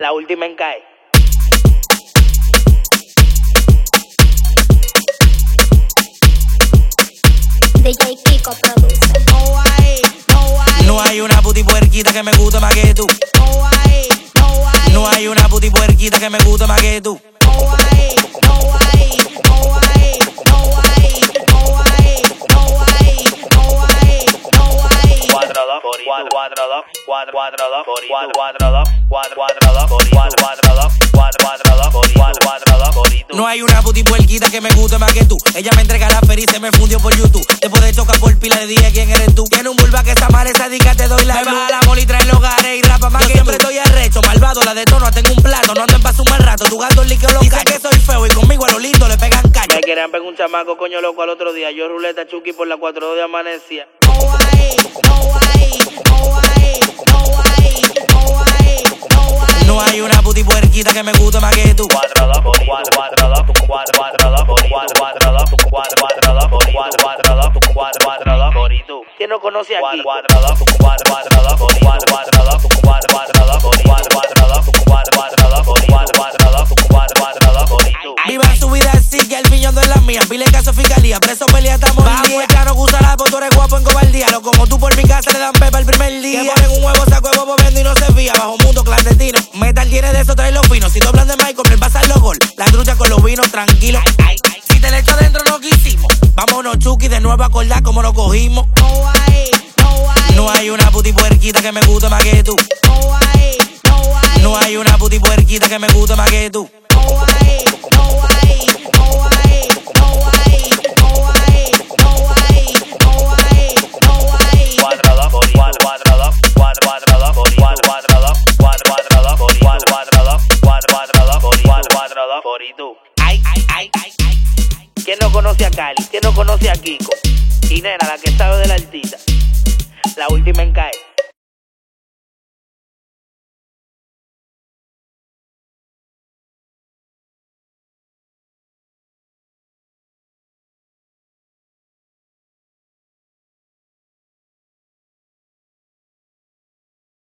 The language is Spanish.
La última en cae. DJ Kiko produce. No hay una puti puerquita que me guste más que tú. No hay una puti puerquita que me guste más que tú. No hay una puti puerquita que me guste más que tú. Ella me entrega la feria y se me fundió por YouTube. Después de chocar por pila le dije quién eres tú. Tiene un vulva que esa madre sádica te doy la luz. Me baja la moli, trae los gares y rapa más que siempre tú. Estoy arrecho, malvado, la detono, tengo un plato. No ando en paso un mal rato, tu gato líquido los cae. Dice que soy feo y conmigo a lo lindo le pegan cacho. Me querían pegar un chamaco, coño loco, al otro día. Yo ruleta Chucky por la 4-2 de amanecía. No hay una puti puerquita que me guste más que tú. ¿Quién no conoce aquí? Viva su vida así que el millón de las mías. Pile caso fiscalía, preso pelea estamos en día. Claro que usará porque tú eres guapo en cobardía. Lo como tú por mi casa le dan pepa el primer día. Que ponen un huevo, saco de bobo vendo y no se fía. Bajo mundo clandestino, metal tiene de eso, trae los finos. Si tú hablan de Michael, pasa los gol. La trucha con los vinos, tranquilo. Si te le echo adentro no quisimos. Vámonos Chucky, de nuevo a acordar como nos cogimos. No hay una puti puerquita que me guste más que tú. No hay una puti puerquita que me guste más que tú. ¿Quién no conoce a Cali? ¿Quién no conoce a Kiko? Y nena, la que sabe de la artista. La última en cae.